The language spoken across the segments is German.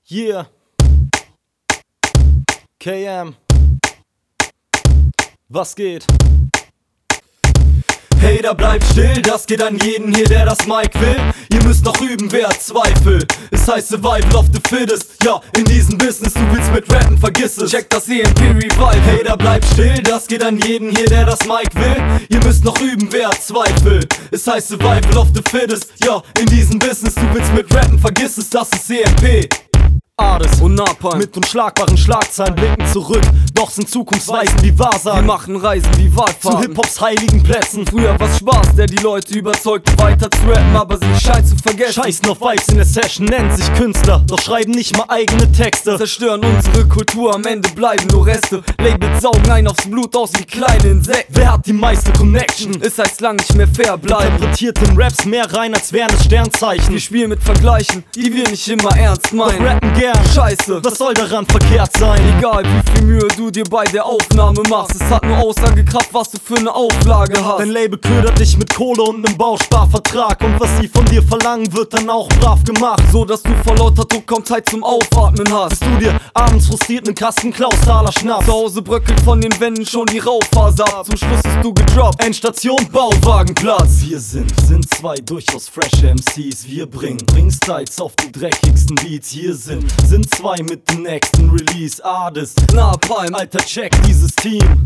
Yeah. KM. Was geht? Hey, da bleibt still, das geht an jeden hier, der das Mic will. Ihr müsst noch üben, wer hat Zweifel? Es heißt Survival of the Fittest. Ja, in diesem Business, du willst mit rappen, vergiss es. Check das EMP Revive. Hey, da bleibt still, das geht an jeden hier, der das Mic will. Ihr müsst noch üben, wer hat Zweifel? Es heißt Survival of the Fittest. Ja, in diesem Business, du willst mit rappen, vergiss es, das ist EMP. Ades und Napalm mit unschlagbaren Schlagzeilen blicken zurück, doch sind Zukunftsweisen wie Wahrsagen. Wir machen Reisen wie Wahlfahrten zu Hip-Hops heiligen Plätzen. Früher war's Spaß, der die Leute überzeugte weiter zu rappen, aber sie scheint zu vergessen. Scheißen auf Vibes in der Session, nennen sich Künstler, doch schreiben nicht mal eigene Texte. Zerstören unsere Kultur, am Ende bleiben nur Reste. Labels saugen ein aufs Blut aus wie kleine Insekten. Wer hat die meiste Connection? Es heißt lang nicht mehr fair bleiben. Interpretiert in Raps mehr rein, als wären es Sternzeichen. Wir spielen mit Vergleichen, die wir nicht immer ernst meinen. Doch rappen gern. Scheiße, was soll daran verkehrt sein? Egal wie viel Mühe du dir bei der Aufnahme machst, es hat nur Aussagekraft, was du für eine Auflage hast. Dein Label ködert dich mit Kohle und nem Bausparvertrag, und was sie von dir verlangen, wird dann auch brav gemacht, so dass du vor lauter Druck kaum Zeit zum Aufatmen hast. Bis du dir abends frustriert nen Kasten Klaus Thaler schnappst. Zu Hause bröckelt von den Wänden schon die Rauchphase ab. Zum Schluss bist du gedroppt, Endstation Bauwagenplatz. Wir sind zwei durchaus fresh MCs. Wir bringen Styles auf die dreckigsten Beats. Hier sind zwei mit dem nächsten Release. Ades, Napalm, Alter, check dieses Team.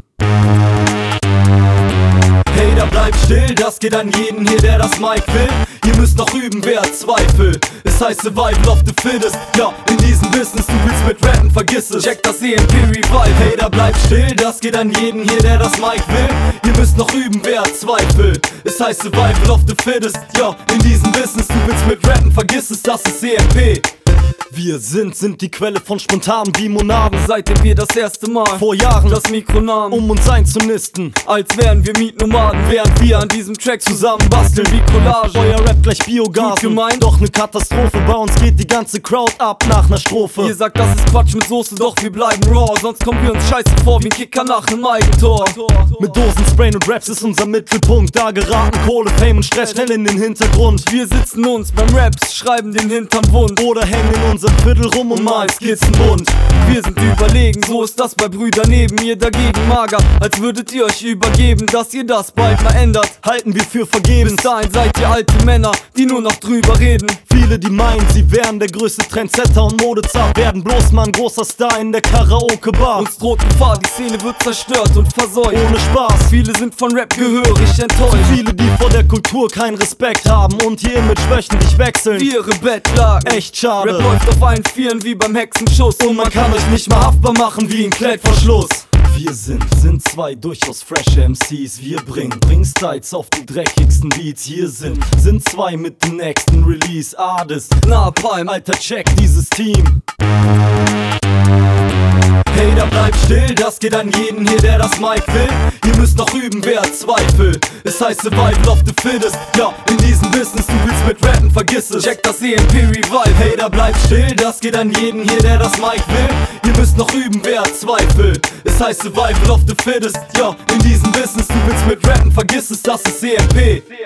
Hey, da bleibt still, das geht an jeden hier, der das Mic will. Ihr müsst noch üben, wer hat Zweifel? Es heißt Survival of the Fittest. Ja, in diesem Business, du willst mit rappen, vergiss es. Check das EMP Revive. Hey, da bleibt still, das geht an jeden hier, der das Mic will. Ihr müsst noch üben, wer hat Zweifel? Es heißt Survival of the Fittest. Ja, in diesem Business, du willst mit rappen, vergiss es, das ist EMP. Wir sind die Quelle von spontanen Limonaden. Seitdem wir das erste Mal vor Jahren das Mikro nahmen, um uns einzunisten, als wären wir Mietnomaden, während wir an diesem Track zusammen basteln wie Collage. Euer Rap gleich Biogas, gemeint, doch ne Katastrophe. Bei uns geht die ganze Crowd ab nach ner Strophe. Ihr sagt, das ist Quatsch mit Soße, doch wir bleiben raw. Sonst kommen wir uns scheiße vor wie ein Kicker nach nem Eigentor. Mit Dosen, Sprayen und Raps ist unser Mittelpunkt. Da geraten Kohle, Fame und Stress schnell in den Hintergrund. Wir sitzen uns beim Raps, schreiben den Hintern wund oder hängen in unserem Viertel rum und malen Skizzenbunt. Wir sind überlegen, so ist das bei Brüdern neben. Ihr dagegen mager, als würdet ihr euch übergeben. Dass ihr das bald mal ändert, halten wir für vergebens. Bis dahin seid ihr alte Männer, die nur noch drüber reden. Viele, die meinen, sie wären der größte Trendsetter und Modezar, werden bloß mal ein großer Star in der Karaoke-Bar. Uns droht Gefahr, die Szene wird zerstört und verseucht. Ohne Spaß, viele sind von Rap gehörig enttäuscht. So viele, die vor der Kultur keinen Respekt haben und ihr Image wöchentlich wechseln. Wie ihre Bettlaken, echt schade. Rap läuft auf allen Vieren wie beim Hexenschuss, und man kann euch nicht mal haftbar machen wie ein Klettverschluss. Wir sind zwei durchaus fresh MCs. Wir bringen Styles auf die dreckigsten Beats. Hier sind zwei mit dem nächsten Release. Ades, Napalm, Alter, check dieses Team. Hey, da bleibt still, das geht an jeden hier, der das Mic will. Ihr müsst noch üben, wer hat Zweifel? Es heißt Survival of the Fittest. Ja, in diesem Business, du willst mit rappen, vergiss es. Check das EMP Revive. Hey, da bleibt still, das geht an jeden hier, der das Mic will. Ihr müsst noch üben, wer hat Zweifel? Es heißt Survival of the Fittest. Ja, in diesem Business, du willst mit rappen, vergiss es, das ist EMP.